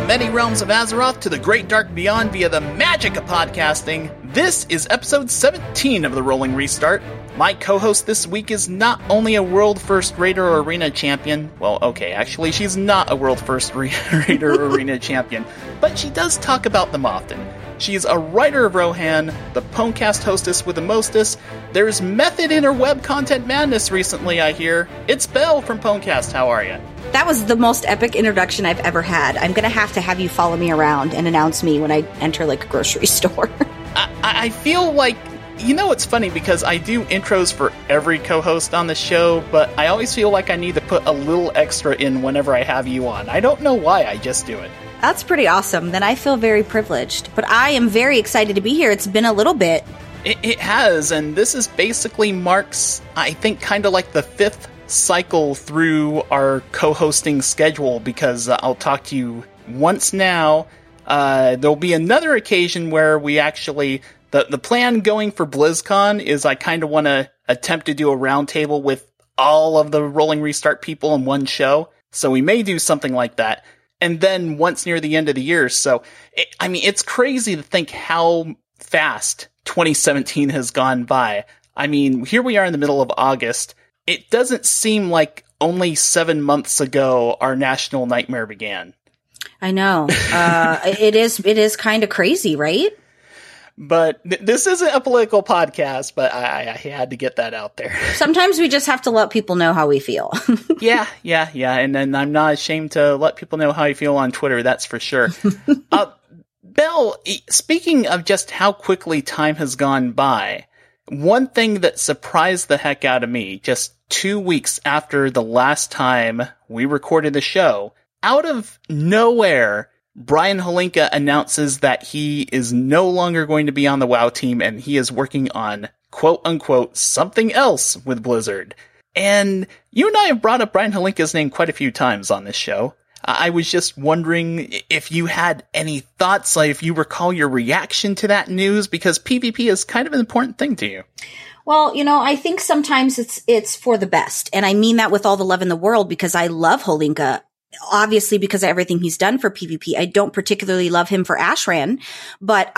many realms of Azeroth to the great dark beyond via the magic of podcasting, this is episode 17 of the Rolling Restart. My co-host this week is not only a world first raider or arena champion, well, okay, actually she's not a world first raider or arena champion, but she does talk about them often. She's a writer of Rohan, the Pwnecast hostess with the mostest. There's method in her web content madness recently, I hear. It's Belle from Pwnecast, how are you? That was the most epic introduction I've ever had. I'm going to have you follow me around and announce me when I enter, like, a grocery store. I feel like, you know, it's funny because I do intros for every co-host on the show, but I always feel like I need to put a little extra in whenever I have you on. I don't know why, I just do it. That's pretty awesome. Then I feel very privileged. But I am very excited to be here. It's been a little bit. It has, and this is basically marks, I think, kind of like the fifth cycle through our co-hosting schedule, because I'll talk to you once now. There'll be another occasion where we actually... The plan going for BlizzCon is I kind of want to attempt to do a roundtable with all of the Rolling Restart people in one show. So we may do something like that. And then once near the end of the year. So, it's crazy to think how fast 2017 has gone by. I mean, here we are in the middle of August. It doesn't seem like only 7 months ago our national nightmare began. I know. It is kind of crazy, right? But this isn't a political podcast, but I had to get that out there. Sometimes we just have to let people know how we feel. Yeah. And then I'm not ashamed to let people know how I feel on Twitter, that's for sure. Belle, speaking of just how quickly time has gone by, one thing that surprised the heck out of me, just 2 weeks after the last time we recorded the show, out of nowhere, Brian Holinka announces that he is no longer going to be on the WoW team and he is working on, quote-unquote, something else with Blizzard. And you and I have brought up Brian Holinka's name quite a few times on this show. I was just wondering if you had any thoughts, like if you recall your reaction to that news, because PvP is kind of an important thing to you. Well, I think sometimes it's for the best. And I mean that with all the love in the world, because I love Holinka. Obviously, because of everything he's done for PvP. I don't particularly love him for Ashran, but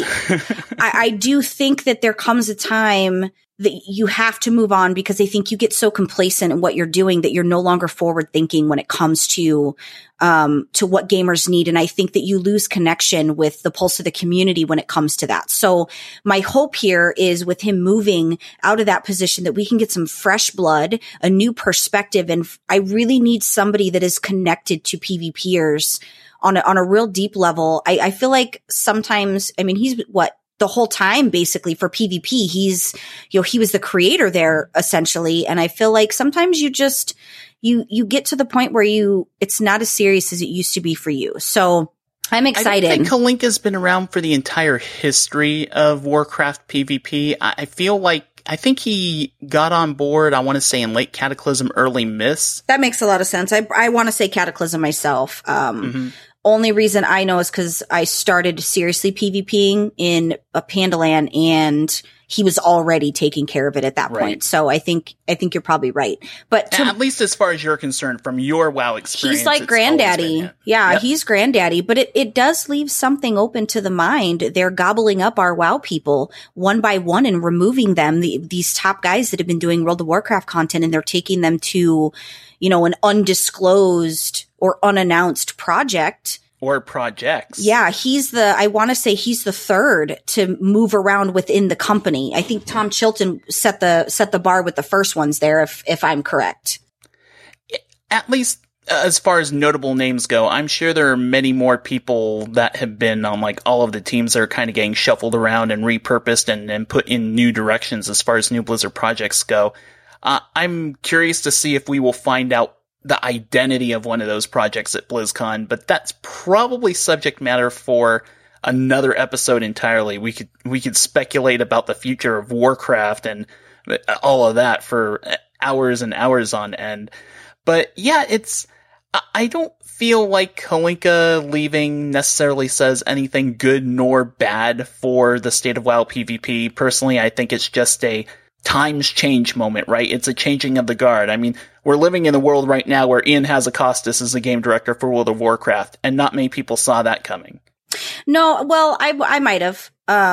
I do think that there comes a time that you have to move on, because I think you get so complacent in what you're doing that you're no longer forward thinking when it comes to what gamers need. And I think that you lose connection with the pulse of the community when it comes to that. So my hope here is with him moving out of that position that we can get some fresh blood, a new perspective. And I really need somebody that is connected to PvPers on a real deep level. I feel like sometimes, he's the whole time basically for PvP, he's, he was the creator there essentially. And I feel like sometimes you just, you get to the point where it's not as serious as it used to be for you. So I'm excited. I don't think Holinka's been around for the entire history of Warcraft PvP. I think he got on board, I want to say, in late Cataclysm, early Myst. That makes a lot of sense. I want to say Cataclysm myself. Only reason I know is because I started seriously PvPing in a Pandaland, and he was already taking care of it at that point. So I think you're probably right. But at least as far as you're concerned, from your WoW experience, he's like granddaddy. Yeah, He's granddaddy. But it does leave something open to the mind. They're gobbling up our WoW people one by one and removing them. These top guys that have been doing World of Warcraft content, and they're taking them to, an undisclosed or unannounced project. Or projects. Yeah, I want to say he's the third to move around within the company. I think Tom Chilton set the bar with the first ones there, if I'm correct. At least as far as notable names go, I'm sure there are many more people that have been on like all of the teams that are kind of getting shuffled around and repurposed and put in new directions as far as new Blizzard projects go. I'm curious to see if we will find out the identity of one of those projects at BlizzCon, but that's probably subject matter for another episode entirely. We could speculate about the future of Warcraft and all of that for hours and hours on end. But yeah, I don't feel like Holinka leaving necessarily says anything good nor bad for the state of WoW PvP. Personally, I think it's just a times change moment, right? It's a changing of the guard. I mean, we're living in a world right now where Ian Hazacostas is the game director for World of Warcraft, and not many people saw that coming. No, well, I might have.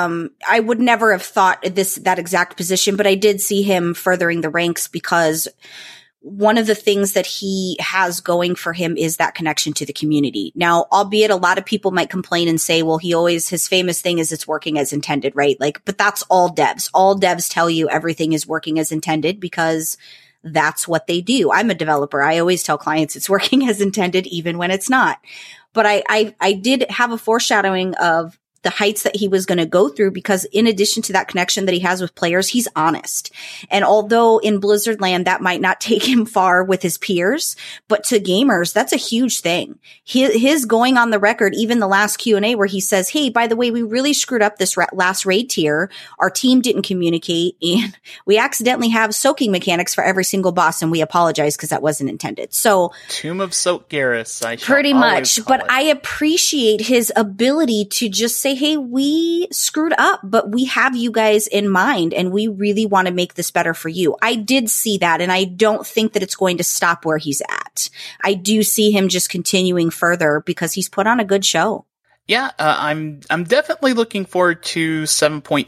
I would never have thought that exact position, but I did see him furthering the ranks because one of the things that he has going for him is that connection to the community. Now, albeit a lot of people might complain and say, well, his famous thing is it's working as intended, right? Like, but that's all devs. All devs tell you everything is working as intended because that's what they do. I'm a developer. I always tell clients it's working as intended, even when it's not. But I did have a foreshadowing of the heights that he was going to go through because in addition to that connection that he has with players, he's honest. And although in Blizzard land, that might not take him far with his peers, but to gamers, that's a huge thing. His going on the record, even the last Q&A where he says, hey, by the way, we really screwed up this last raid tier. Our team didn't communicate and we accidentally have soaking mechanics for every single boss. And we apologize because that wasn't intended. So Tomb of Soak Garrus, pretty much, but I appreciate his ability to just say, hey, we screwed up, but we have you guys in mind and we really want to make this better for you. I did see that, and I don't think that it's going to stop where he's at. I do see him just continuing further because he's put on a good show. Yeah, I'm definitely looking forward to 7.3.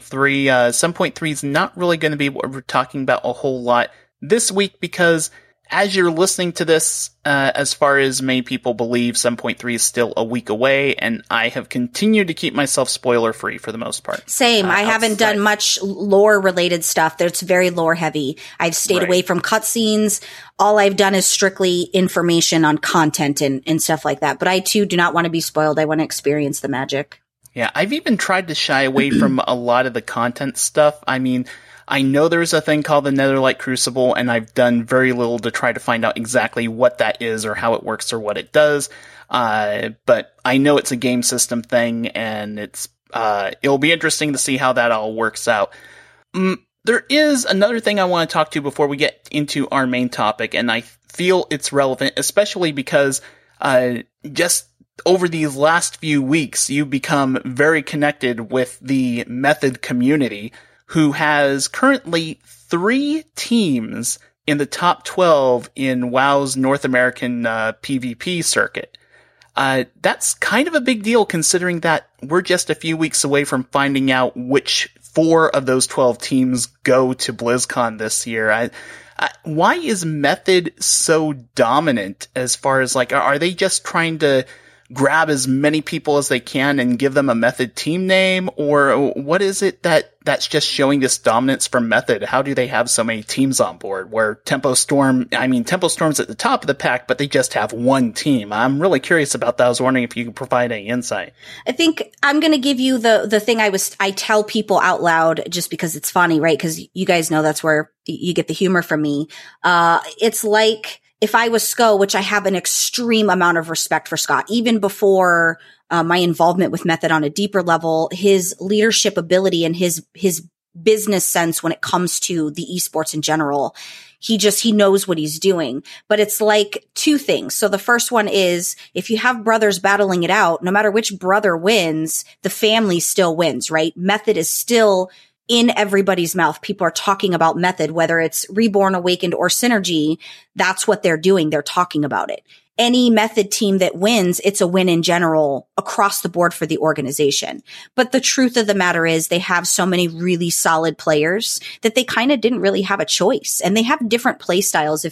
7.3 is not really going to be what we're talking about a whole lot this week because as you're listening to this, as far as many people believe, 7.3 is still a week away, and I have continued to keep myself spoiler-free for the most part. Same. I haven't done much lore-related stuff. That's very lore-heavy. I've stayed away from cutscenes. All I've done is strictly information on content and stuff like that. But I, too, do not want to be spoiled. I want to experience the magic. Yeah, I've even tried to shy away from a lot of the content stuff. I mean, I know there's a thing called the Netherlight Crucible, and I've done very little to try to find out exactly what that is or how it works or what it does. But I know it's a game system thing, and it'll be interesting to see how that all works out. There is another thing I want to talk to before we get into our main topic, and I feel it's relevant, especially because just over these last few weeks, you've become very connected with the Method community, who has currently 3 teams in the top 12 in WoW's North American PvP circuit. That's kind of a big deal considering that we're just a few weeks away from finding out which 4 of those 12 teams go to BlizzCon this year. Why is Method so dominant as far as, like, are they just trying to grab as many people as they can and give them a Method team name? Or what is it that's just showing this dominance from Method? How do they have so many teams on board where Tempo Storm's at the top of the pack, but they just have one team? I'm really curious about that. I was wondering if you could provide any insight. I think I'm going to give you the thing I tell people out loud just because it's funny, right? Because you guys know that's where you get the humor from me. It's like, if I was SCO, which I have an extreme amount of respect for Scott, even before my involvement with Method on a deeper level, his leadership ability and his business sense when it comes to the esports in general, he knows what he's doing. But it's like 2 things. So the first one is if you have brothers battling it out, no matter which brother wins, the family still wins, right? Method is still in everybody's mouth. People are talking about Method, whether it's Reborn, Awakened, or Synergy. That's what they're doing. They're talking about it. Any Method team that wins, it's a win in general across the board for the organization. But the truth of the matter is they have so many really solid players that they kind of didn't really have a choice. And they have different play styles.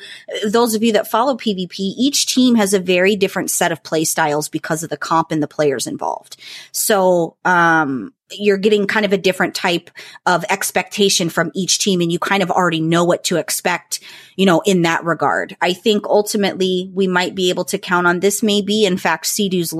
Those of you that follow PvP, each team has a very different set of play styles because of the comp and the players involved. So, you're getting kind of a different type of expectation from each team, and you kind of already know what to expect, in that regard. I think ultimately we might be able to count on this. Maybe, in fact, Sidhu's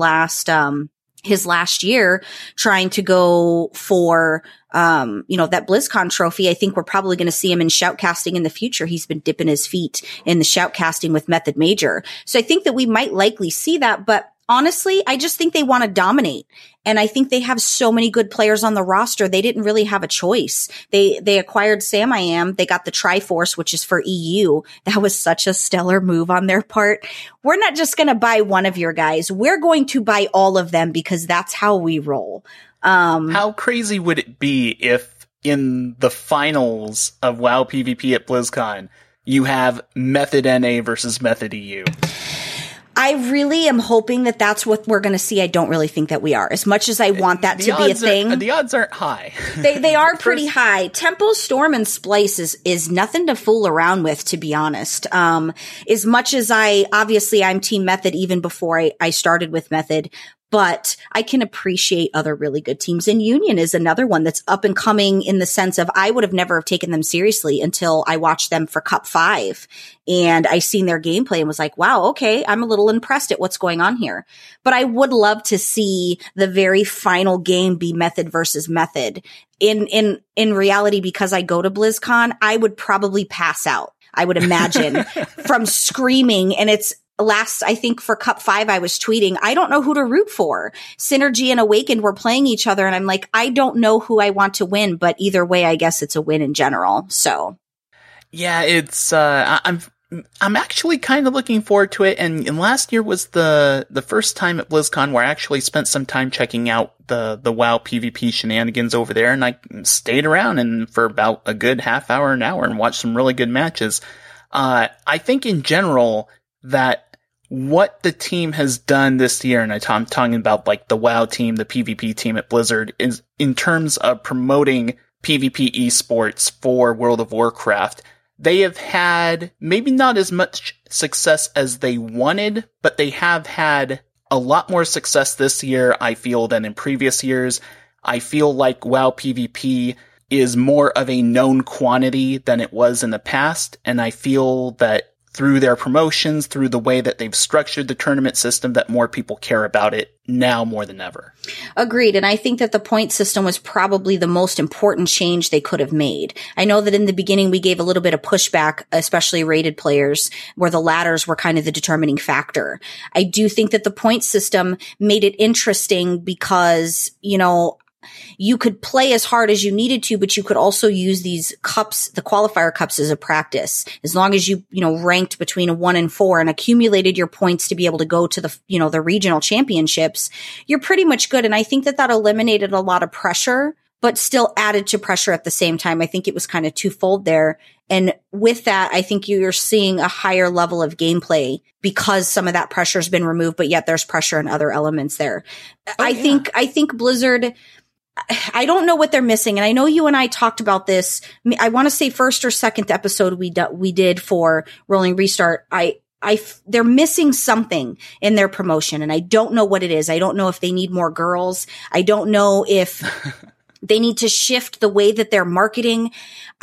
his last year trying to go for, that BlizzCon trophy. I think we're probably going to see him in shoutcasting in the future. He's been dipping his feet in the shoutcasting with Method Major. So I think that we might likely see that, but honestly, I just think they want to dominate. And I think they have so many good players on the roster. They didn't really have a choice. They acquired Sam-I-Am. They got the Triforce, which is for EU. That was such a stellar move on their part. We're not just going to buy one of your guys. We're going to buy all of them because that's how we roll. How crazy would it be if in the finals of WoW PvP at BlizzCon, you have Method NA versus Method EU. I really am hoping that that's what we're going to see. I don't really think that we are. As much as I want that to be a thing. The odds aren't high. They are pretty high. Tempo, Storm, and Splice is nothing to fool around with, to be honest. As much as I'm Team Method even before I started with Method. But I can appreciate other really good teams. And Union is another one that's up and coming in the sense of I would have never have taken them seriously until I watched them for Cup 5. And I seen their gameplay and was like, wow, okay, I'm a little impressed at what's going on here. But I would love to see the very final game be Method versus Method. In reality, because I go to BlizzCon, I would probably pass out. I would imagine from screaming. And it's, I think for Cup 5, I was tweeting, I don't know who to root for. Synergy and Awakened were playing each other, and I'm like, I don't know who I want to win, but either way, I guess it's a win in general. So, yeah, it's I'm actually kind of looking forward to it. And last year was the first time at BlizzCon where I actually spent some time checking out the WoW PvP shenanigans over there, and I stayed around and for about a good half hour, an hour, and watched some really good matches. I think in general that what the team has done this year, and I'm talking about like the WoW team, the PvP team at Blizzard, is in terms of promoting PvP esports for World of Warcraft. They have had maybe not as much success as they wanted, but they have had a lot more success this year, I feel, than in previous years. I feel like WoW PvP is more of a known quantity than it was in the past, and I feel that through their promotions, through the way that they've structured the tournament system, that more people care about it now more than ever. Agreed. And I think that the point system was probably the most important change they could have made. I know that in the beginning we gave a little bit of pushback, especially rated players, where the ladders were kind of the determining factor. I do think that the point system made it interesting because, you could play as hard as you needed to, but you could also use these cups, the qualifier cups, as a practice. As long as you ranked between a 1 and 4 and accumulated your points to be able to go to the regional championships, you're pretty much good. And I think that eliminated a lot of pressure, but still added to pressure at the same time. I think it was kind of twofold there. And with that, I think you're seeing a higher level of gameplay because some of that pressure has been removed, but yet there's pressure in other elements there. I think Blizzard, I don't know what they're missing. And I know you and I talked about this. I want to say first or second episode we did for Rolling Restart. They're missing something in their promotion, and I don't know what it is. I don't know if they need more girls. I don't know if they need to shift the way that they're marketing.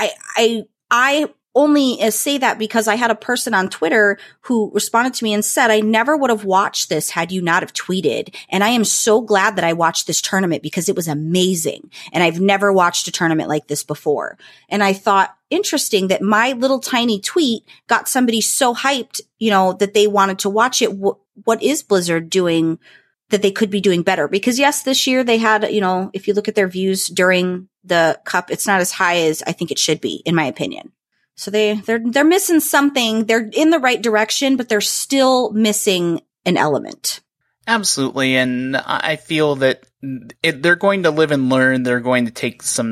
I only say that because I had a person on Twitter who responded to me and said, I never would have watched this had you not have tweeted. And I am so glad that I watched this tournament because it was amazing. And I've never watched a tournament like this before. And I thought, interesting that my little tiny tweet got somebody so hyped, that they wanted to watch it. What is Blizzard doing that they could be doing better? Because yes, this year they had, if you look at their views during the Cup, it's not as high as I think it should be, in my opinion. So they're missing something. They're in the right direction, but they're still missing an element. Absolutely. And I feel that they're going to live and learn. They're going to take some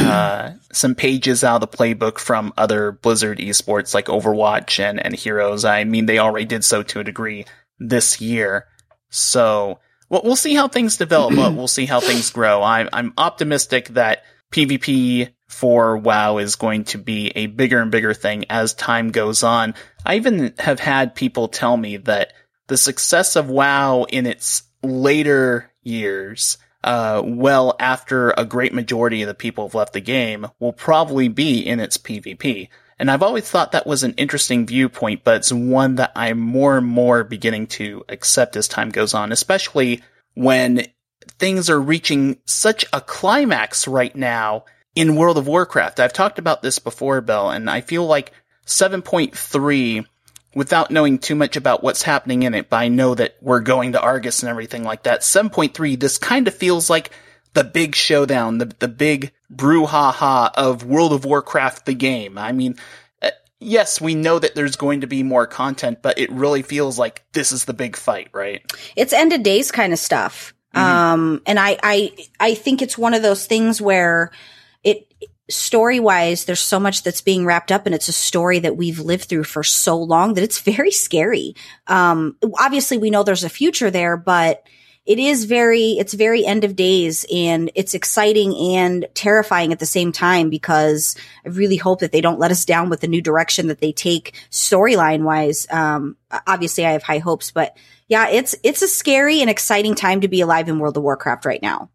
pages out of the playbook from other Blizzard esports like Overwatch and Heroes. I mean, they already did so to a degree this year. So we'll see how things develop. We'll see how things grow. I'm optimistic that PvP for WoW is going to be a bigger and bigger thing as time goes on. I even have had people tell me that the success of WoW in its later years, well after a great majority of the people have left the game, will probably be in its PvP. And I've always thought that was an interesting viewpoint, but it's one that I'm more and more beginning to accept as time goes on, especially when things are reaching such a climax right now in World of Warcraft. I've talked about this before, Belle, and I feel like 7.3, without knowing too much about what's happening in it, but I know that we're going to Argus and everything like that. 7.3, this kind of feels like the big showdown, the big brouhaha of World of Warcraft, the game. I mean, yes, we know that there's going to be more content, but it really feels like this is the big fight, right? It's end of days kind of stuff. Mm-hmm. And I think it's one of those things where story-wise, there's so much that's being wrapped up, and it's a story that we've lived through for so long that it's very scary. Obviously, we know there's a future there, but it's very end of days, and it's exciting and terrifying at the same time, because I really hope that they don't let us down with the new direction that they take storyline-wise. Obviously, I have high hopes, but yeah, it's a scary and exciting time to be alive in World of Warcraft right now.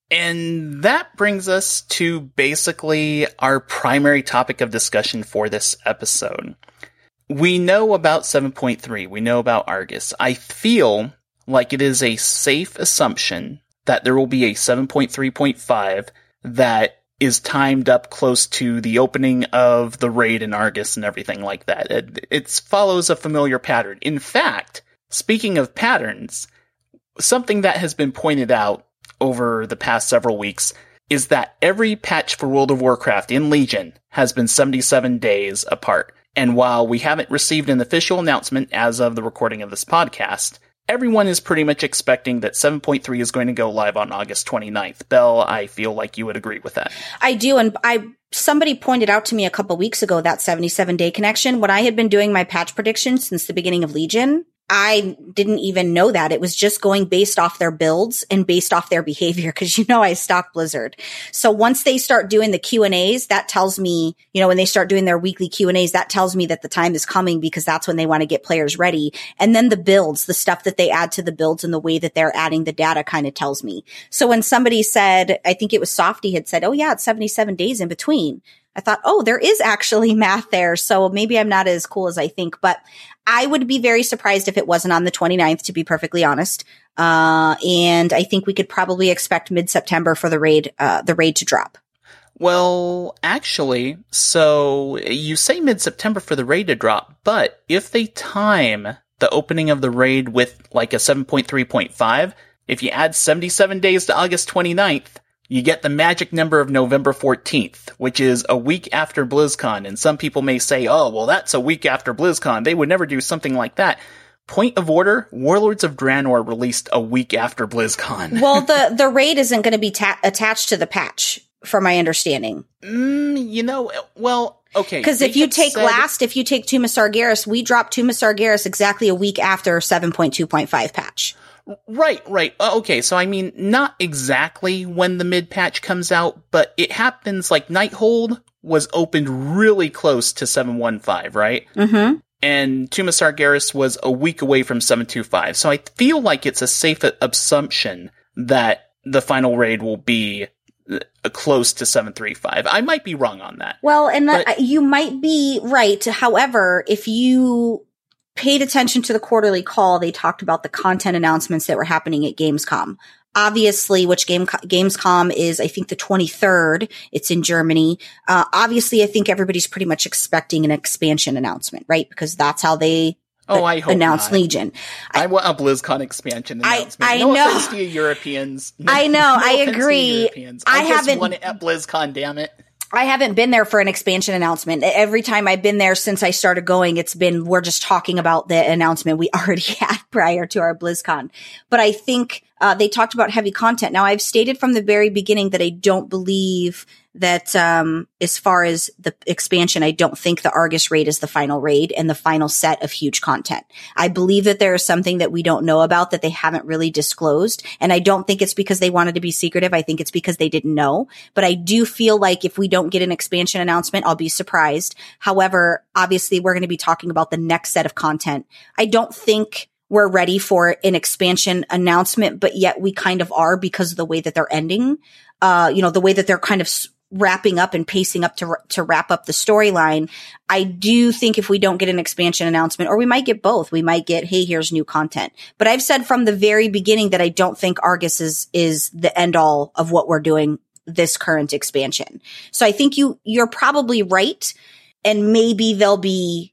And that brings us to basically our primary topic of discussion for this episode. We know about 7.3. We know about Argus. I feel like it is a safe assumption that there will be a 7.3.5 that is timed up close to the opening of the raid in Argus and everything like that. It follows a familiar pattern. In fact, speaking of patterns, something that has been pointed out over the past several weeks is that every patch for World of Warcraft in Legion has been 77 days apart. And while we haven't received an official announcement as of the recording of this podcast, everyone is pretty much expecting that 7.3 is going to go live on August 29th. Belle, I feel like you would agree with that. I do, and somebody pointed out to me a couple weeks ago that 77-day connection. When I had been doing my patch predictions since the beginning of Legion, I didn't even know that. It was just going based off their builds and based off their behavior, because I stalk Blizzard. So once they start doing the Q&As, that tells me, when they start doing their weekly Q&As, that tells me that the time is coming, because that's when they want to get players ready. And then the builds, the stuff that they add to the builds and the way that they're adding the data kind of tells me. So when somebody said, I think it was Softy had said, oh yeah, it's 77 days in between, I thought, oh, there is actually math there. So maybe I'm not as cool as I think, but I would be very surprised if it wasn't on the 29th, to be perfectly honest. And I think we could probably expect mid-September for the raid to drop. Well, actually, so you say mid-September for the raid to drop, but if they time the opening of the raid with like a 7.3.5, if you add 77 days to August 29th, you get the magic number of November 14th, which is a week after BlizzCon. And some people may say, oh, well, that's a week after BlizzCon. They would never do something like that. Point of order, Warlords of Draenor released a week after BlizzCon. Well, the raid isn't going to be attached to the patch, from my understanding. Well, okay. Because if you take Tomb of Sargeras, we dropped Tomb of Sargeras exactly a week after 7.2.5 patch. Right. Okay, so I mean, not exactly when the mid-patch comes out, but it happens like Nighthold was opened really close to 7.1.5, right? Mm-hmm. And Tomb of Sargeras was a week away from 7.2.5, so I feel like it's a safe assumption that the final raid will be close to 7.3.5. I might be wrong on that. Well, and you might be right. However, if you paid attention to the quarterly call, they talked about the content announcements that were happening at Gamescom. Obviously, which Gamescom is, I think, the 23rd. It's in Germany. Obviously, I think everybody's pretty much expecting an expansion announcement, right? Because that's how they I hope announced not. Legion. I want a BlizzCon expansion announcement. I no know. offense to you Europeans. I know. No I offense agree. to you Europeans. I just want it at BlizzCon, damn it. I haven't been there for an expansion announcement. Every time I've been there since I started going, we're just talking about the announcement we already had prior to our BlizzCon. But I think they talked about heavy content. Now, I've stated from the very beginning that I don't believe that as far as the expansion, I don't think the Argus raid is the final raid and the final set of huge content. I believe that there is something that we don't know about that they haven't really disclosed. And I don't think it's because they wanted to be secretive. I think it's because they didn't know. But I do feel like if we don't get an expansion announcement, I'll be surprised. However, obviously, we're going to be talking about the next set of content. I don't think we're ready for an expansion announcement, but yet we kind of are because of the way that they're ending. The way that they're kind of wrapping up and pacing up to wrap up the storyline. I do think if we don't get an expansion announcement, or we might get both, we might get, hey, here's new content. But I've said from the very beginning that I don't think Argus is the end all of what we're doing this current expansion. So I think you're probably right. And maybe there'll be,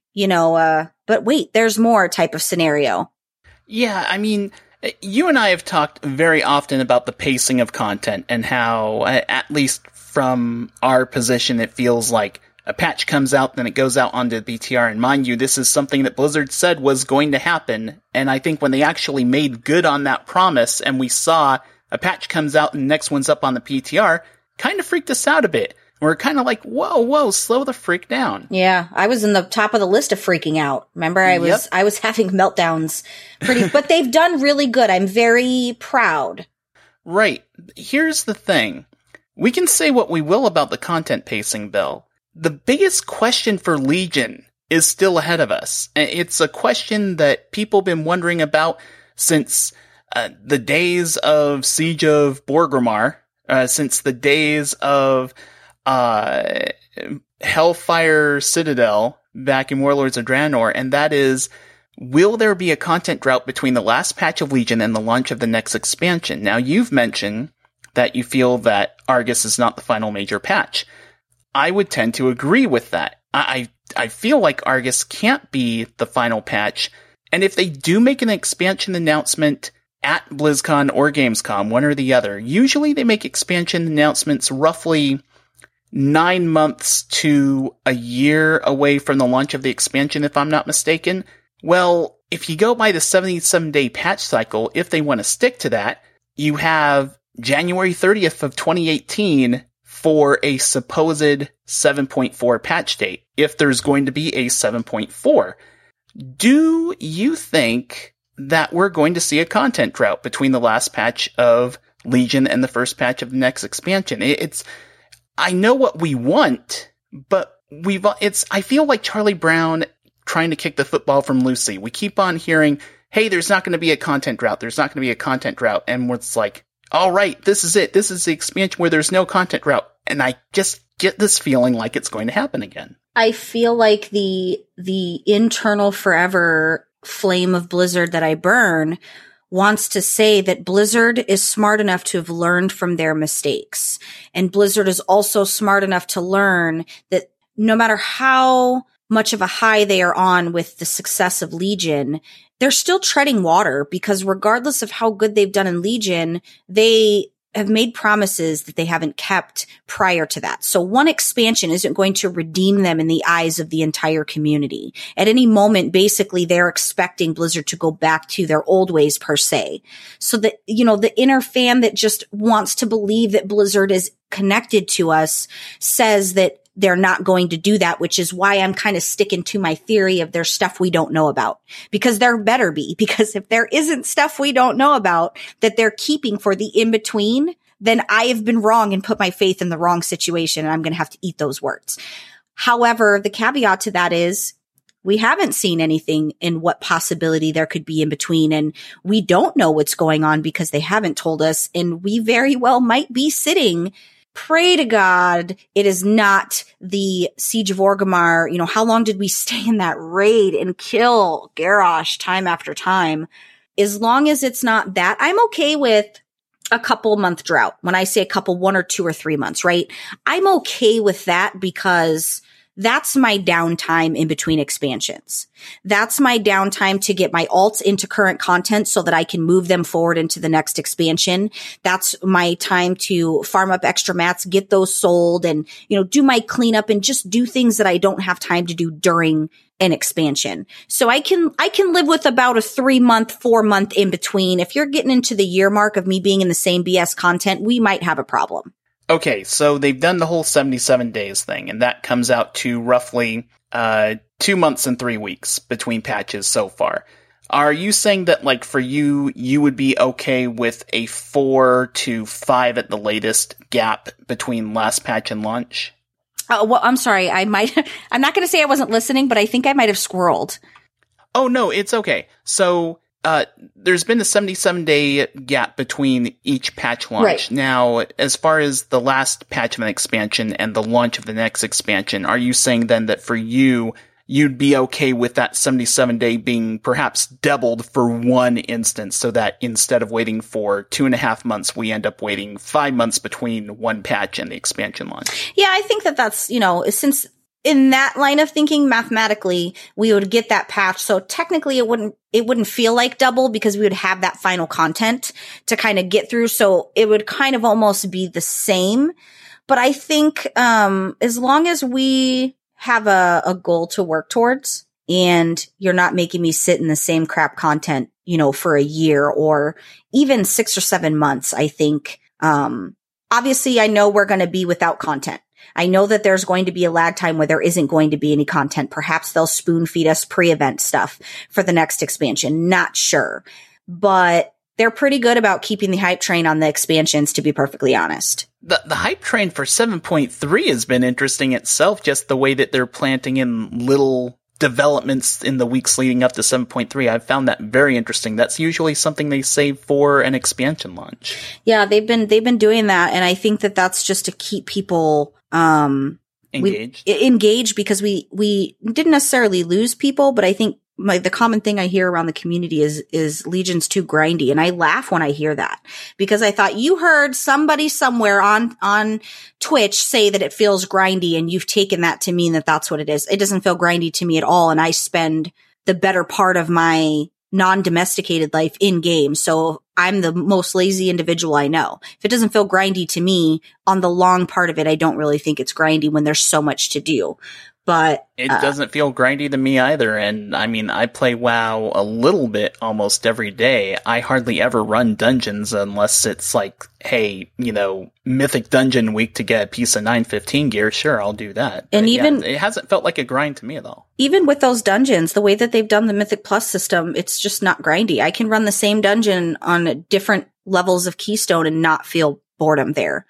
but wait, there's more type of scenario. Yeah, I mean, you and I have talked very often about the pacing of content and how, at least from our position, it feels like a patch comes out, then it goes out onto the BTR. And mind you, this is something that Blizzard said was going to happen. And I think when they actually made good on that promise and we saw a patch comes out and the next one's up on the PTR, kind of freaked us out a bit. We're kind of like, whoa, slow the freak down. Yeah, I was in the top of the list of freaking out. Remember, I was having meltdowns but they've done really good. I'm very proud. Right. Here's the thing. We can say what we will about the content pacing, Bill. The biggest question for Legion is still ahead of us. It's a question that people have been wondering about since the days of Siege of Borgrimmar, since the days of Hellfire Citadel back in Warlords of Draenor, and that is, will there be a content drought between the last patch of Legion and the launch of the next expansion? Now, you've mentioned that you feel that Argus is not the final major patch. I would tend to agree with that. I feel like Argus can't be the final patch, and if they do make an expansion announcement at BlizzCon or Gamescom, one or the other, usually they make expansion announcements roughly 9 months to a year away from the launch of the expansion, if I'm not mistaken. Well, if you go by the 77-day patch cycle, if they want to stick to that, you have January 30th of 2018 for a supposed 7.4 patch date, if there's going to be a 7.4. Do you think that we're going to see a content drought between the last patch of Legion and the first patch of the next expansion? I know what we want, but I feel like Charlie Brown trying to kick the football from Lucy. We keep on hearing, hey, there's not going to be a content drought. There's not going to be a content drought. And it's like, all right, this is it. This is the expansion where there's no content drought. And I just get this feeling like it's going to happen again. I feel like the internal forever flame of Blizzard that I burn wants to say that Blizzard is smart enough to have learned from their mistakes. And Blizzard is also smart enough to learn that no matter how much of a high they are on with the success of Legion, they're still treading water, because regardless of how good they've done in Legion, they have made promises that they haven't kept prior to that. So one expansion isn't going to redeem them in the eyes of the entire community. At any moment, basically, they're expecting Blizzard to go back to their old ways per se. So that, the inner fan that just wants to believe that Blizzard is connected to us says that they're not going to do that, which is why I'm kind of sticking to my theory of there's stuff we don't know about, because there better be, because if there isn't stuff we don't know about that they're keeping for the in-between, then I have been wrong and put my faith in the wrong situation, and I'm going to have to eat those words. However, the caveat to that is we haven't seen anything in what possibility there could be in between, and we don't know what's going on because they haven't told us, and we very well might be sitting. Pray to God it is not the Siege of Orgrimmar. How long did we stay in that raid and kill Garrosh time after time? As long as it's not that, I'm okay with a couple month drought. When I say a couple, 1 or 2 or 3 months, right? I'm okay with that because that's my downtime in between expansions. That's my downtime to get my alts into current content so that I can move them forward into the next expansion. That's my time to farm up extra mats, get those sold, and, do my cleanup and just do things that I don't have time to do during an expansion. So I can live with about a 3-month, 4-month in between. If you're getting into the year mark of me being in the same BS content, we might have a problem. Okay, so they've done the whole 77 days thing, and that comes out to roughly 2 months and 3 weeks between patches so far. Are you saying that, for you would be okay with a 4 to 5 at the latest gap between last patch and launch? Well, I'm sorry. I'm not going to say I wasn't listening, but I think I might have squirreled. Oh, no, it's okay. So, there's been a 77-day gap between each patch launch. Right. Now, as far as the last patch of an expansion and the launch of the next expansion, are you saying then that for you, you'd be okay with that 77-day being perhaps doubled for one instance, so that instead of waiting for 2.5 months, we end up waiting 5 months between one patch and the expansion launch? Yeah, I think that's, since in that line of thinking, mathematically, we would get that patch. So technically it wouldn't feel like double because we would have that final content to kind of get through. So it would kind of almost be the same. But I think, as long as we have a goal to work towards, and you're not making me sit in the same crap content, for a year or even 6 or 7 months, I think, obviously I know we're going to be without content. I know that there's going to be a lag time where there isn't going to be any content. Perhaps they'll spoon feed us pre-event stuff for the next expansion. Not sure. But they're pretty good about keeping the hype train on the expansions, to be perfectly honest. The hype train for 7.3 has been interesting itself, just the way that they're planting in little developments in the weeks leading up to 7.3. I've found that very interesting. That's usually something they save for an expansion launch. Yeah, they've been doing that, and I think that that's just to keep people engaged because we didn't necessarily lose people, but I think the common thing I hear around the community is Legion's too grindy. And I laugh when I hear that because I thought you heard somebody somewhere on Twitch say that it feels grindy and you've taken that to mean that that's what it is. It doesn't feel grindy to me at all. And I spend the better part of my non-domesticated life in games. So I'm the most lazy individual I know. If it doesn't feel grindy to me on the long part of it, I don't really think it's grindy when there's so much to do. But it doesn't feel grindy to me either. And I mean, I play WoW a little bit almost every day. I hardly ever run dungeons unless it's like, hey, Mythic Dungeon week to get a piece of 915 gear. Sure, I'll do that. And it hasn't felt like a grind to me at all. Even with those dungeons, the way that they've done the Mythic Plus system, it's just not grindy. I can run the same dungeon on different levels of Keystone and not feel boredom there.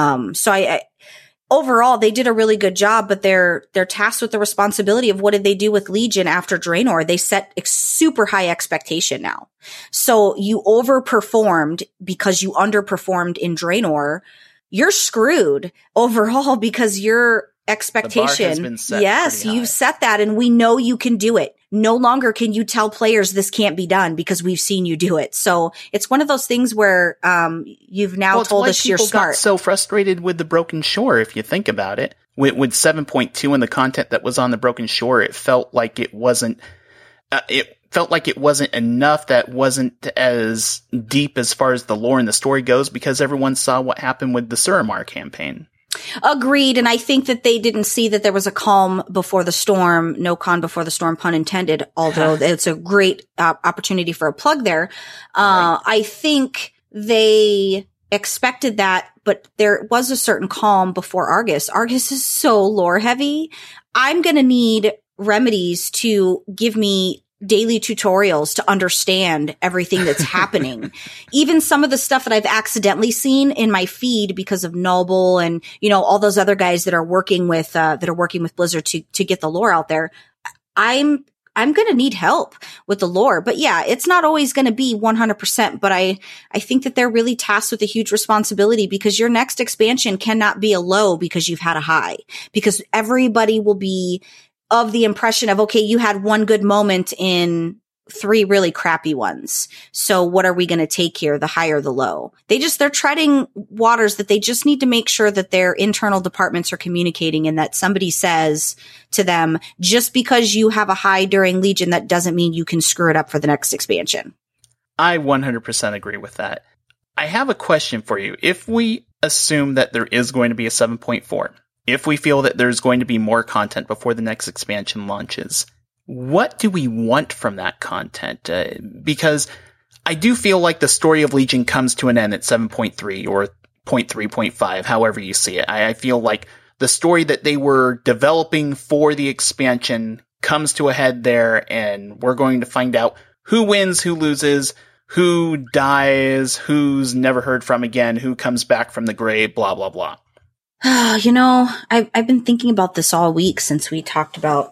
So I overall, they did a really good job, but they're tasked with the responsibility of what did they do with Legion after Draenor? They set a super high expectation now. So you overperformed because you underperformed in Draenor. You're screwed overall because your expectation. The bar has been set yes, pretty high. You've set that and we know you can do it. No longer can you tell players this can't be done because we've seen you do it. So it's one of those things where you've now told us you're smart. Got so frustrated with the Broken Shore, if you think about it. With 7.2 and the content that was on the Broken Shore, it felt like it wasn't. It felt like it wasn't enough. That wasn't as deep as far as the lore and the story goes because everyone saw what happened with the Suramar campaign. Agreed. And I think that they didn't see that there was a calm before the storm, no calm before the storm, pun intended, although it's a great opportunity for a plug there. Right. I think they expected that, but there was a certain calm before Argus. Argus is so lore heavy. I'm going to need Remedies to give me daily tutorials to understand everything that's happening. Even some of the stuff that I've accidentally seen in my feed because of Noble and, all those other guys that are working with Blizzard to get the lore out there. I'm going to need help with the lore, but yeah, it's not always going to be 100%, but I think that they're really tasked with a huge responsibility because your next expansion cannot be a low because you've had a high, because everybody will be of the impression of, okay, you had one good moment in 3 really crappy ones. So what are we going to take here? The high or the low? They're treading waters that they just need to make sure that their internal departments are communicating and that somebody says to them, just because you have a high during Legion, that doesn't mean you can screw it up for the next expansion. I 100% agree with that. I have a question for you. If we assume that there is going to be a 7.4, if we feel that there's going to be more content before the next expansion launches, what do we want from that content? Because I do feel like the story of Legion comes to an end at 7.3 or 0.3.5, however you see it. I feel like the story that they were developing for the expansion comes to a head there, and we're going to find out who wins, who loses, who dies, who's never heard from again, who comes back from the grave, blah, blah, blah. I've been thinking about this all week since we talked about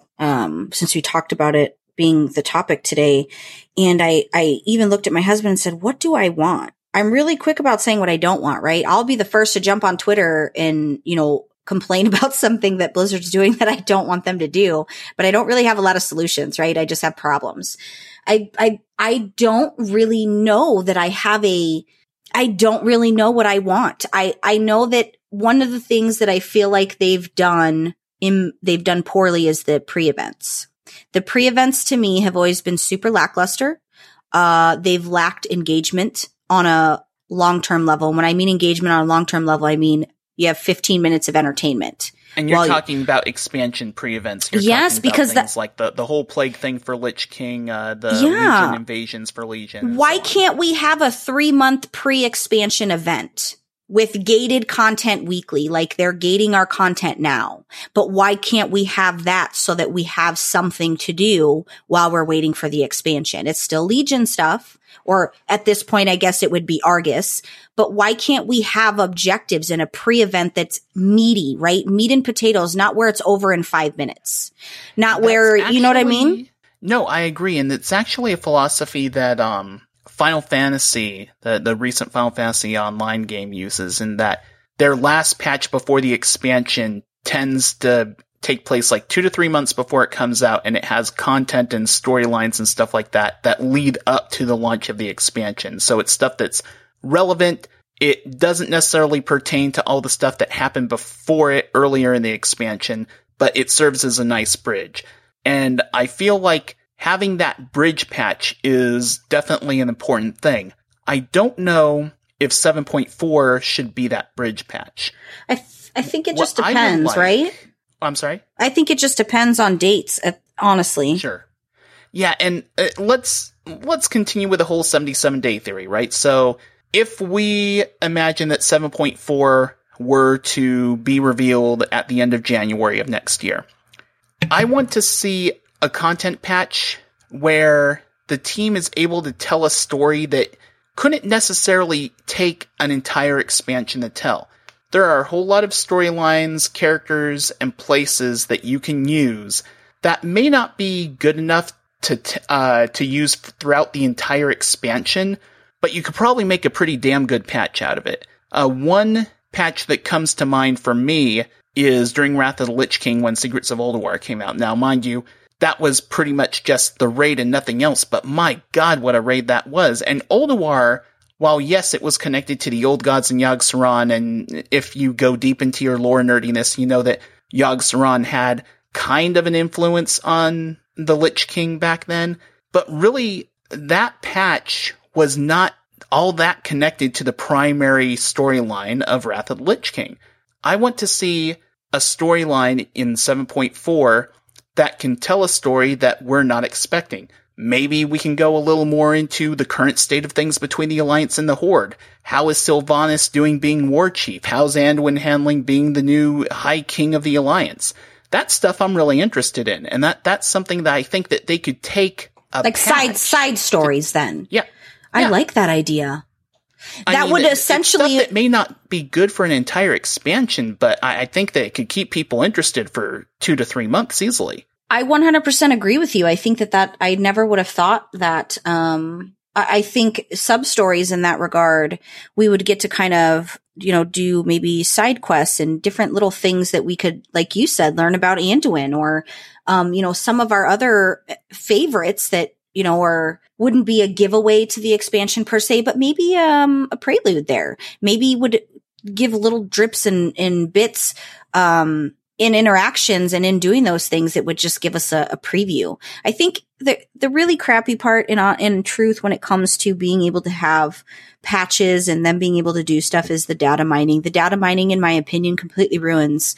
it being the topic today. And I even looked at my husband and said, what do I want? I'm really quick about saying what I don't want, right? I'll be the first to jump on Twitter and, complain about something that Blizzard's doing that I don't want them to do, but I don't really have a lot of solutions, right? I just have problems. I don't really know that I don't really know what I want. I know that one of the things that I feel like they've done poorly is the pre-events. The pre-events to me have always been super lackluster. They've lacked engagement on a long-term level. When I mean engagement on a long-term level, I mean you have 15 minutes of entertainment. And you're talking about expansion pre-events. Yes, because things like the whole plague thing for Lich King, Legion invasions for Legion. Why can't we have a 3-month pre-expansion event? with gated content weekly, like they're gating our content now. But why can't we have that so that we have something to do while we're waiting for the expansion? It's still Legion stuff, or at this point, I guess it would be Argus. But why can't we have objectives in a pre-event that's meaty, right? Meat and potatoes, not where it's over in 5 minutes. Not where, you know what I mean? No, I agree. And it's actually a philosophy that, Final Fantasy, the recent Final Fantasy online game uses, in that their last patch before the expansion tends to take place like 2 to 3 months before it comes out, and it has content and storylines and stuff like that that lead up to the launch of the expansion. So it's stuff that's relevant. It doesn't necessarily pertain to all the stuff that happened before it earlier in the expansion, but it serves as a nice bridge. And I feel like having that bridge patch is definitely an important thing. I don't know if 7.4 should be that bridge patch. I think it just depends, right? I'm sorry? I think it just depends on dates, honestly. Sure. Yeah, and let's continue with the whole 77-day theory, right? So if we imagine that 7.4 were to be revealed at the end of January of next year, I want to see a content patch where the team is able to tell a story that couldn't necessarily take an entire expansion to tell. There are a whole lot of storylines, characters, and places that you can use that may not be good enough to use throughout the entire expansion, but you could probably make a pretty damn good patch out of it. One patch that comes to mind for me is during Wrath of the Lich King when Secrets of Ulduar came out. Now, mind you, that was pretty much just the raid and nothing else, but my god, what a raid that was. And Ulduar, while yes, it was connected to the old gods in Yogg-Saron, and if you go deep into your lore nerdiness, you know that Yogg-Saron had kind of an influence on the Lich King back then, but really, that patch was not all that connected to the primary storyline of Wrath of the Lich King. I want to see a storyline in 7.4 that can tell a story that we're not expecting. Maybe we can go a little more into the current state of things between the Alliance and the Horde. How is Sylvanas doing being War Chief? How's Anduin handling being the new High King of the Alliance? That stuff I'm really interested in, and that's something that I think that they could take like side stories then. Yeah. I like that idea. That would essentially... Stuff that may not be good for an entire expansion, but I think that it could keep people interested for 2 to 3 months easily. I 100% agree with you. I think that I never would have thought that. I think sub-stories in that regard, we would get to kind of, do maybe side quests and different little things that we could, like you said, learn about Anduin or, some of our other favorites that, wouldn't be a giveaway to the expansion per se, but maybe a prelude there. Maybe would give little drips and bits in interactions, and in doing those things, it would just give us a preview. I think the really crappy part in truth when it comes to being able to have patches and then being able to do stuff is the data mining. The data mining, in my opinion, completely ruins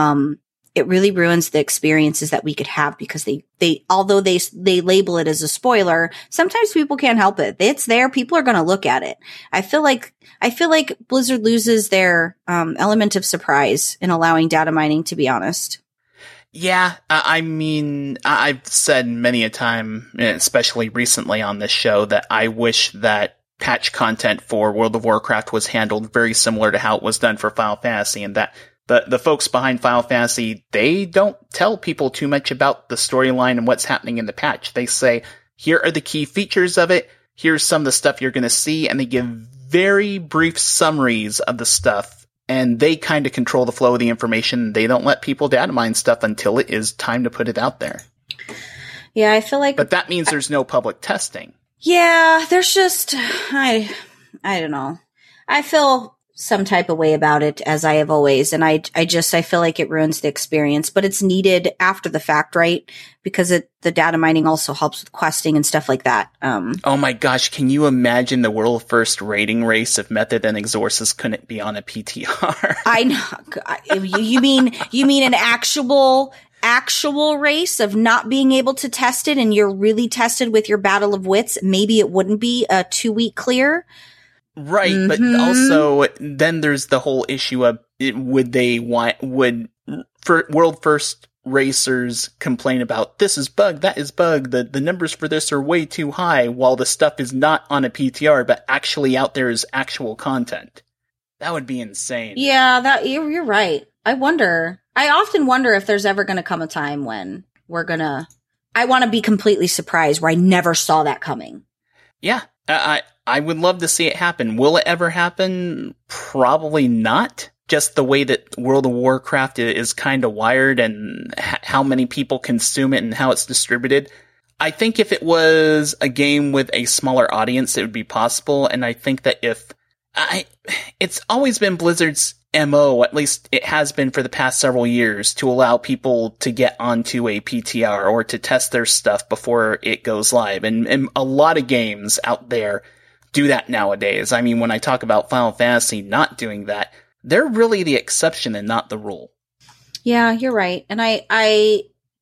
it really ruins the experiences that we could have, because they although they label it as a spoiler, sometimes people can't help it. It's there. People are going to look at it. I feel like Blizzard loses their element of surprise in allowing data mining, to be honest. Yeah, I mean, I've said many a time, especially recently on this show, that I wish that patch content for World of Warcraft was handled very similar to how it was done for Final Fantasy, and that the folks behind Final Fantasy, they don't tell people too much about the storyline and what's happening in the patch. They say, here are the key features of it, here's some of the stuff you're going to see, and they give very brief summaries of the stuff, and they kind of control the flow of the information. They don't let people data mine stuff until it is time to put it out there. Yeah, I feel like... But that means there's no public testing. Yeah, there's just... I don't know. I feel some type of way about it, as I have always, and I feel like it ruins the experience, but it's needed after the fact, right? Because the data mining also helps with questing and stuff like that. Oh my gosh, can you imagine the world first raiding race if Method and Exorcist couldn't be on a PTR? I know. You mean an actual race of not being able to test it, and you're really tested with your battle of wits? Maybe it wouldn't be a 2-week clear. Right, but also then there's the whole issue of would world first racers complain about this is bug, that is bug, the numbers for this are way too high, while the stuff is not on a PTR but actually out there as actual content. That would be insane. Yeah, you're right. I often wonder if there's ever going to come a time when I want to be completely surprised where I never saw that coming. Yeah, I would love to see it happen. Will it ever happen? Probably not. Just the way that World of Warcraft is kind of wired and how many people consume it and how it's distributed. I think if it was a game with a smaller audience, it would be possible. And I think that it's always been Blizzard's MO, at least it has been for the past several years, to allow people to get onto a PTR or to test their stuff before it goes live. And a lot of games out there do that nowadays. I mean, when I talk about Final Fantasy not doing that, they're really the exception and not the rule. Yeah, you're right. And I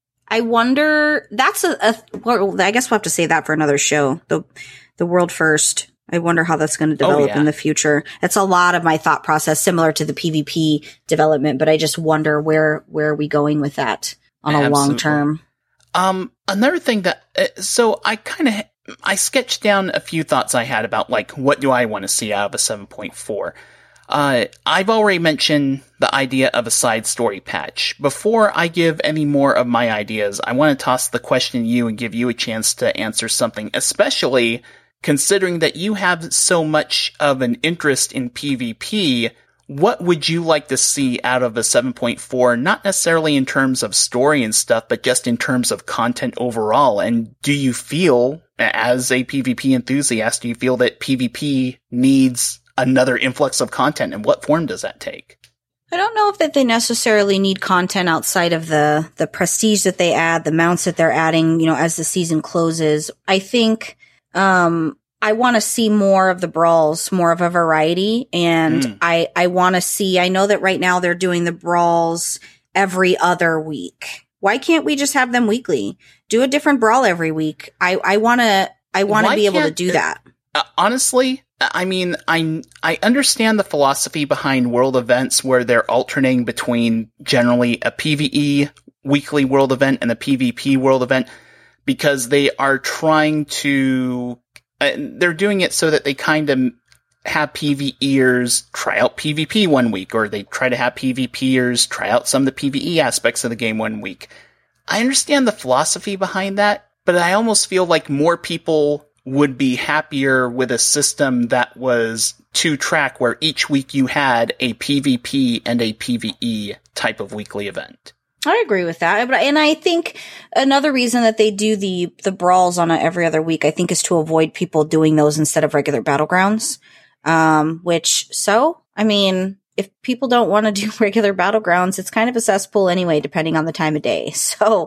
wonder, that's well, I guess we'll have to save that for another show. The world first. I wonder how that's going to develop in the future. It's a lot of my thought process, similar to the PvP development, but I just wonder where are we going with that on a long term. Another thing that, so I sketched down a few thoughts I had about, like, what do I want to see out of a 7.4? I've already mentioned the idea of a side story patch. Before I give any more of my ideas, I want to toss the question to you and give you a chance to answer something, especially considering that you have so much of an interest in PvP. What would you like to see out of a 7.4, not necessarily in terms of story and stuff, but just in terms of content overall? And do you feel, as a PvP enthusiast, do you feel that PvP needs another influx of content, and what form does that take? I don't know if that they necessarily need content outside of the prestige that they add, the mounts that they're adding, as the season closes. I think, I want to see more of the brawls, more of a variety. And I want to see, I know that right now they're doing the brawls every other week. Why can't we just have them weekly? Do a different brawl every week. I want to be able to do that. Honestly, I mean, I understand the philosophy behind world events where they're alternating between generally a PvE weekly world event and a PvP world event, because they are trying to, they're doing it so that they kind of have PvEers try out PvP one week, or they try to have PvPers try out some of the PvE aspects of the game one week. I understand the philosophy behind that, but I almost feel like more people would be happier with a system that was two-track, where each week you had a PvP and a PvE type of weekly event. I agree with that. And I think another reason that they do the brawls on every other week, I think, is to avoid people doing those instead of regular battlegrounds. I mean, if people don't want to do regular battlegrounds, it's kind of a cesspool anyway, depending on the time of day. So,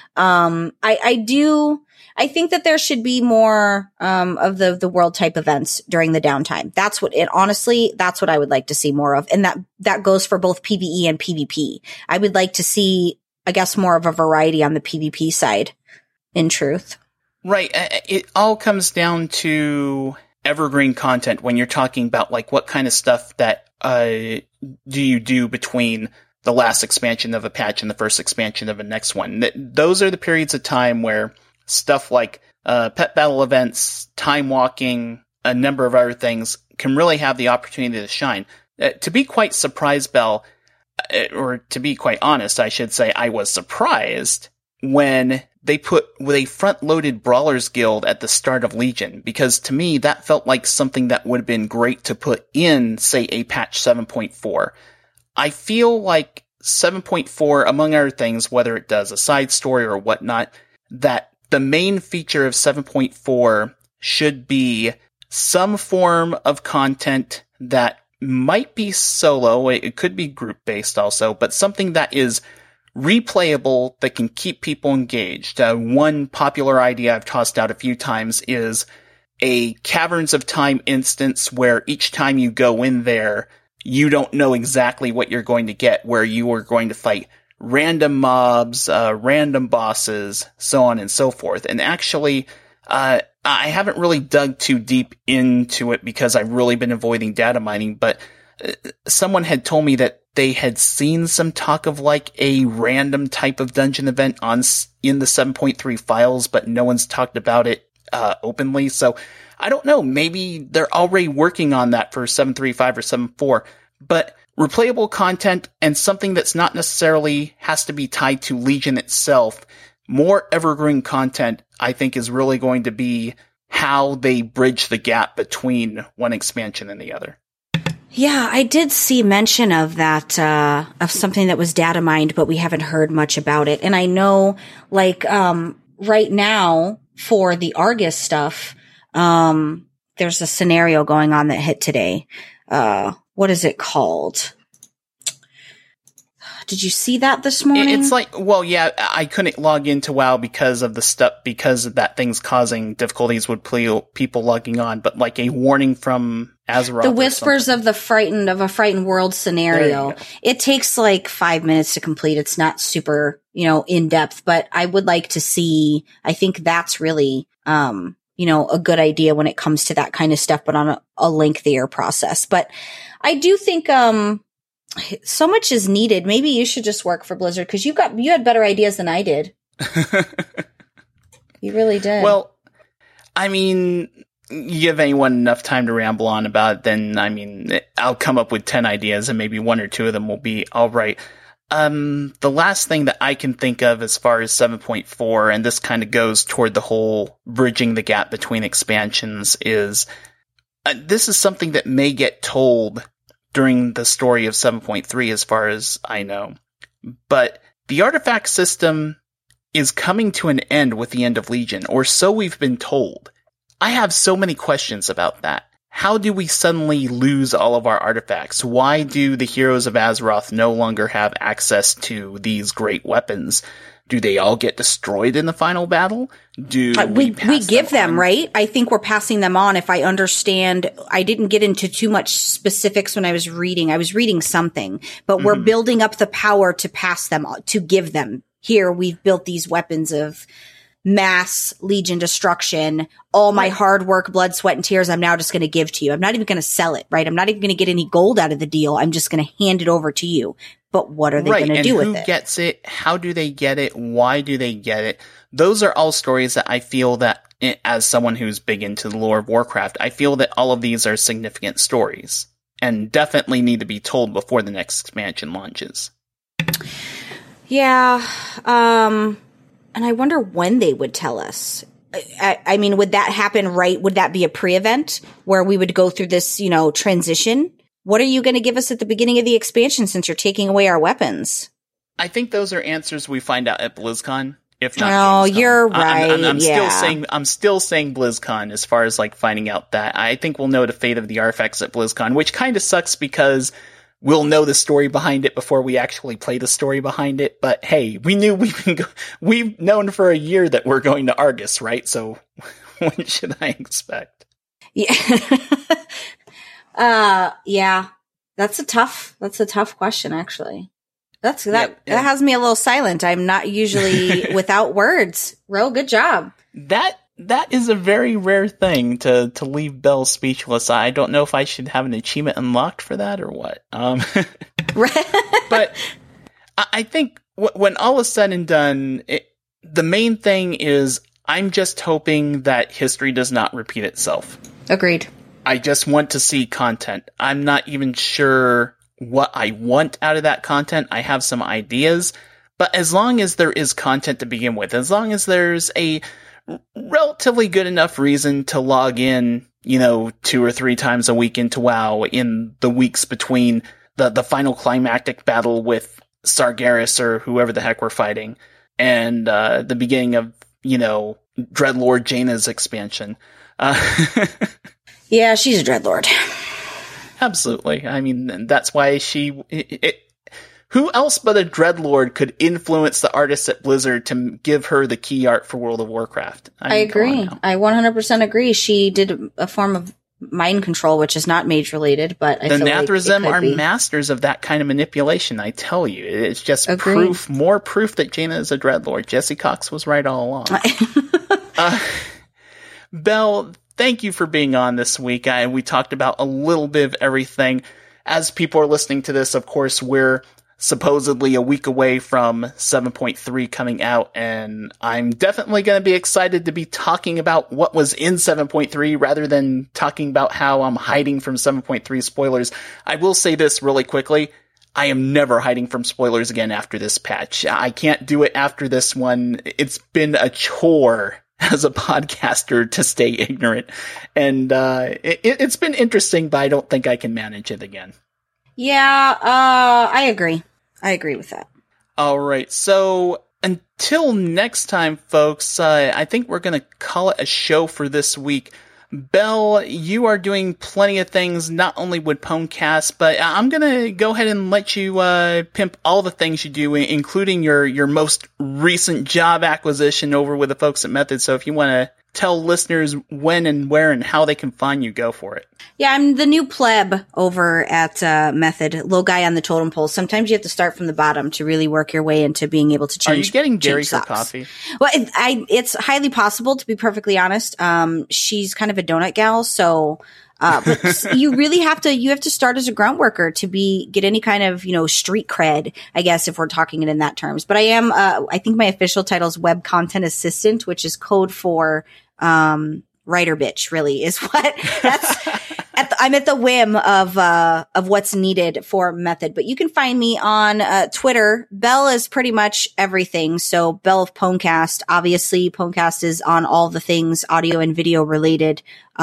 I think that there should be more, of the world type events during the downtime. That's what I would like to see more of. And that goes for both PvE and PvP. I would like to see, I guess, more of a variety on the PvP side, in truth. Right. It all comes down to evergreen content when you're talking about, like, what kind of stuff that, do you do between the last expansion of a patch and the first expansion of the next one. Those are the periods of time where stuff like pet battle events, time walking, a number of other things can really have the opportunity to shine. To be quite surprised, Belle, or to be quite honest, I should say, I was surprised when they put with a front-loaded Brawlers Guild at the start of Legion, because to me that felt like something that would have been great to put in, say, a patch 7.4. I feel like 7.4, among other things, whether it does a side story or whatnot, that the main feature of 7.4 should be some form of content that might be solo, it could be group-based also, but something that is replayable that can keep people engaged. One popular idea I've tossed out a few times is a Caverns of Time instance where each time you go in there, you don't know exactly what you're going to get, where you are going to fight random mobs, random bosses, so on and so forth. And actually, I haven't really dug too deep into it because I've really been avoiding data mining, but someone had told me that they had seen some talk of like a random type of dungeon event in the 7.3 files, but no one's talked about it openly. So I don't know. Maybe they're already working on that for 7.3.5 or 7.4, but replayable content and something that's not necessarily has to be tied to Legion itself. More evergreen content, I think, is really going to be how they bridge the gap between one expansion and the other. Yeah, I did see mention of that, of something that was data mined, but we haven't heard much about it. And I know, like, right now for the Argus stuff, there's a scenario going on that hit today. What is it called? Did you see that this morning? It's like, well, yeah, I couldn't log into WoW because of that thing's causing difficulties with people logging on, but like a warning from Azeroth. The Whispers of a Frightened World scenario. It takes like 5 minutes to complete. It's not super, in depth, but I would like to see, I think that's really, a good idea when it comes to that kind of stuff, but on a lengthier process. But I do think, so much is needed. Maybe you should just work for Blizzard because you had better ideas than I did. You really did. Well, I mean, you give anyone enough time to ramble on about it, then, I mean, I'll come up with 10 ideas and maybe one or two of them will be all right. The last thing that I can think of as far as 7.4, and this kind of goes toward the whole bridging the gap between expansions, is this is something that may get told during the story of 7.3 as far as I know. But the artifact system is coming to an end with the end of Legion, or so we've been told. I have so many questions about that. How do we suddenly lose all of our artifacts? Why do the heroes of Azeroth no longer have access to these great weapons? Do they all get destroyed in the final battle? We give them, right? I think we're passing them on. If I understand, I didn't get into too much specifics when I was reading. I was reading something, but we're building up the power to pass them, to give them. Here, we've built these weapons of mass Legion destruction. All my hard work, blood, sweat, and tears, I'm now just going to give to you. I'm not even going to sell it, right? I'm not even going to get any gold out of the deal. I'm just going to hand it over to you. But what are they going to do with it? Who gets it? How do they get it? Why do they get it? Those are all stories that I feel that, as someone who's big into the lore of Warcraft, I feel that all of these are significant stories and definitely need to be told before the next expansion launches. Yeah. And I wonder when they would tell us. I mean, would that happen right? Would that be a pre-event where we would go through this, transition? What are you going to give us at the beginning of the expansion since you're taking away our weapons? I think those are answers we find out at BlizzCon, if not. Oh, Gamescom. You're right. I'm still saying BlizzCon as far as like finding out that. I think we'll know the fate of the artifacts at BlizzCon, which kind of sucks because we'll know the story behind it before we actually play the story behind it. But hey, we've known for a year that we're going to Argus, right? So what should I expect? Yeah. Yeah, that's a tough question, actually. That has me a little silent. I'm not usually without words. Ro, good job. That is a very rare thing to leave Belle speechless. I don't know if I should have an achievement unlocked for that or what. But I think when all is said and done, the main thing is I'm just hoping that history does not repeat itself. Agreed. I just want to see content. I'm not even sure what I want out of that content. I have some ideas, but as long as there is content to begin with, as long as there's a relatively good enough reason to log in, 2 or 3 times a week into WoW in the weeks between the final climactic battle with Sargeras or whoever the heck we're fighting and the beginning of, Dreadlord Jaina's expansion. Yeah, she's a Dreadlord. Absolutely. I mean, that's why who else but a Dreadlord could influence the artists at Blizzard to give her the key art for World of Warcraft? I agree. I 100% agree. She did a form of mind control, which is not mage related, but I feel like Nathrazim are masters of that kind of manipulation, I tell you. It's just more proof that Jaina is a Dreadlord. Jesse Cox was right all along. Belle, thank you for being on this week. We talked about a little bit of everything. As people are listening to this, of course, we're supposedly a week away from 7.3 coming out, and I'm definitely going to be excited to be talking about what was in 7.3 rather than talking about how I'm hiding from 7.3 spoilers. I will say this really quickly. I am never hiding from spoilers again after this patch. I can't do it after this one. It's been a chore as a podcaster to stay ignorant, and it's been interesting, but I don't think I can manage it again. Yeah, I agree. I agree with that. All right. So until next time, folks, I think we're going to call it a show for this week. Belle, you are doing plenty of things, not only with Pwnecast, but I'm going to go ahead and let you pimp all the things you do, including your most recent job acquisition over with the folks at Method. So if you want to tell listeners when and where and how they can find you, go for it. Yeah, I'm the new pleb over at Method, low guy on the totem pole. Sometimes you have to start from the bottom to really work your way into being able to change. Are you getting Gary for socks. coffee? Well, it's highly possible, to be perfectly honest. She's kind of a donut gal, so but you really have to start as a grunt worker to get any kind of, street cred, I guess, if we're talking it in that terms. But I am, I think my official title is web content assistant, which is code for writer bitch, really, is what that's. I'm at the whim of what's needed for Method, but you can find me on Twitter. Belle is pretty much everything. So Belle of Pwnecast, obviously Pwnecast is on all the things audio and video related.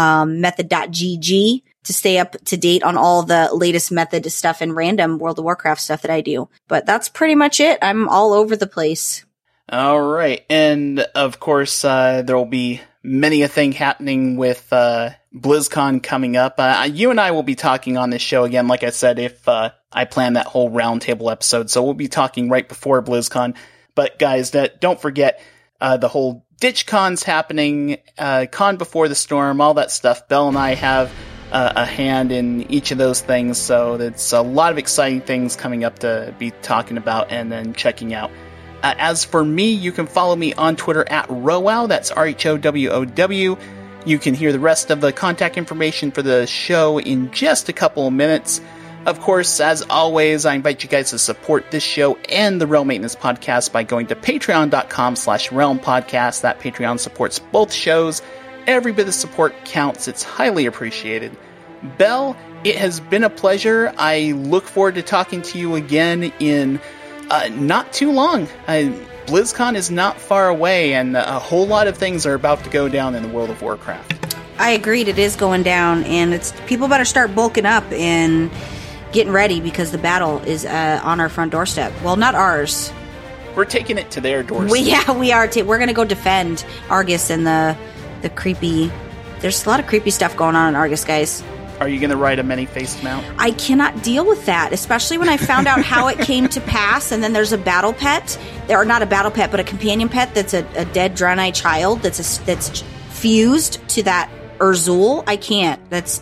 Method.gg to stay up to date on all the latest Method stuff and random World of Warcraft stuff that I do. But that's pretty much it. I'm all over the place. All right. And of course, there will be many a thing happening with BlizzCon coming up. You and I will be talking on this show again, like I said, if I plan that whole roundtable episode. So we'll be talking right before BlizzCon. But guys, don't forget the whole DitchCon's happening, Con Before the Storm, all that stuff. Belle and I have a hand in each of those things. So it's a lot of exciting things coming up to be talking about and then checking out. As for me, you can follow me on Twitter at Rowow. That's RHOWOW. You can hear the rest of the contact information for the show in just a couple of minutes. Of course, as always, I invite you guys to support this show and the Realm Maintenance Podcast by going to patreon.com/Realm Podcast. That Patreon supports both shows. Every bit of support counts. It's highly appreciated. Belle, it has been a pleasure. I look forward to talking to you again in not too long. BlizzCon is not far away, and a whole lot of things are about to go down in the World of Warcraft. I agreed. It is going down, and people better start bulking up and getting ready because the battle is on our front doorstep. Well, not ours. We're taking it to their doorstep. We are. We're going to go defend Argus and the creepy. There's a lot of creepy stuff going on in Argus, guys. Are you going to ride a many-faced mount? I cannot deal with that, especially when I found out how it came to pass, and then there's a battle pet, or not a battle pet, but a companion pet that's a dead Draenei child that's fused to that Urzul. I can't.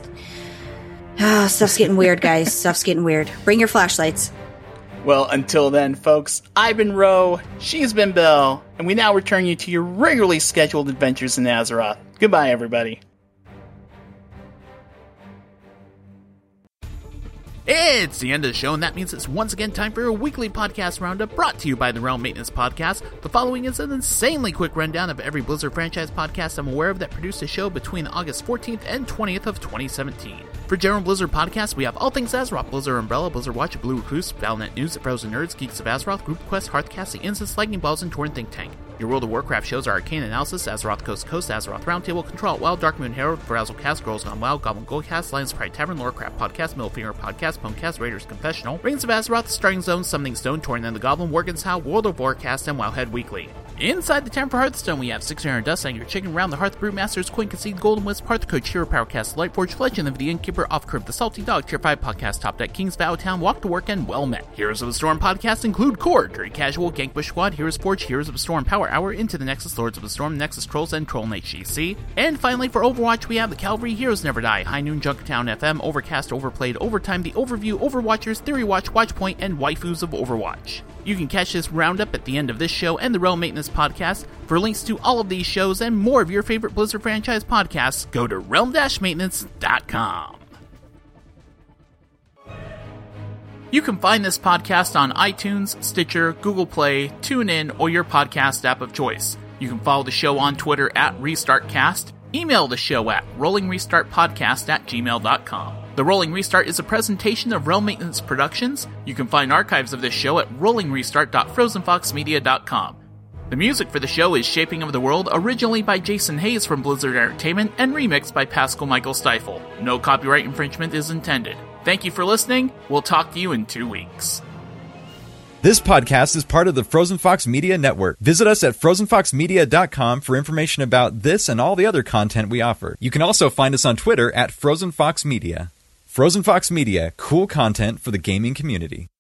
Stuff's getting weird, guys. Stuff's getting weird. Bring your flashlights. Well, until then, folks, I've been Ro, she's been Belle, and we now return you to your regularly scheduled adventures in Azeroth. Goodbye, everybody. It's the end of the show, and that means it's once again time for a weekly podcast roundup brought to you by the Realm Maintenance Podcast. The following is an insanely quick rundown of every Blizzard franchise podcast I'm aware of that produced a show between August 14th and 20th of 2017. For General Blizzard Podcasts, we have all things Azeroth, Blizzard Umbrella, Blizzard Watch, Blue Recluse, Valnet News, The Frozen Nerds, Geeks of Azeroth, Group Quest, Hearthcast, The Instance, Lightning Balls, and Torn Think Tank. Your World of Warcraft shows are Arcane Analysis, Azeroth Coast to Coast, Azeroth Roundtable, Control Wild, Dark Moon Herald, Frazzlecast, Girls Gone Wild, Goblin Goldcast, Lions Pride Tavern, Lorecraft Podcast, Middlefinger Podcast, Pwnecast, Raiders Confessional, Reigns of Azeroth, Starting Zone, Summoning Stone, Torn and the Goblin, Worgen's How, World of Warcast, and Wowhead Weekly. Inside the Tavern for Hearthstone, we have 600 Dust, Angry Chicken, Round the Hearth, Brewmasters, Queen Concede, Golden Wisp, Hearthcode, Hero Powercast, Lightforge, Legend of the Innkeeper, Off Curve, The Salty Dog, Tier 5 Podcast, Top Deck, King's Vow Town, Walk to Work, and Well Met. Heroes of the Storm podcasts include Core, Dirty Casual, Gankbush Squad, Heroes Forge, Heroes of the Storm Power Hour, Into the Nexus, Lords of the Storm, Nexus Trolls, and Troll HGC. And finally, for Overwatch, we have the Cavalry, Heroes Never Die, High Noon, Junkertown FM, Overcast, Overplayed, Overtime, The Overview, Overwatchers, Theory Watch, Watchpoint, and Waifus of Overwatch. You can catch this roundup at the end of this show and the Realm Maintenance Podcast. For links to all of these shows and more of your favorite Blizzard franchise podcasts, go to realm-maintenance.com. You can find this podcast on iTunes, Stitcher, Google Play, TuneIn, or your podcast app of choice. You can follow the show on Twitter at RestartCast, email the show at rollingrestartpodcast@gmail.com. The Rolling Restart is a presentation of Realm Maintenance Productions. You can find archives of this show at rollingrestart.frozenfoxmedia.com. The music for the show is Shaping of the World, originally by Jason Hayes from Blizzard Entertainment and remixed by Pascal Michael Stifel. No copyright infringement is intended. Thank you for listening. We'll talk to you in 2 weeks. This podcast is part of the Frozen Fox Media Network. Visit us at frozenfoxmedia.com for information about this and all the other content we offer. You can also find us on Twitter at Frozen Fox Media. Frozen Fox Media, cool content for the gaming community.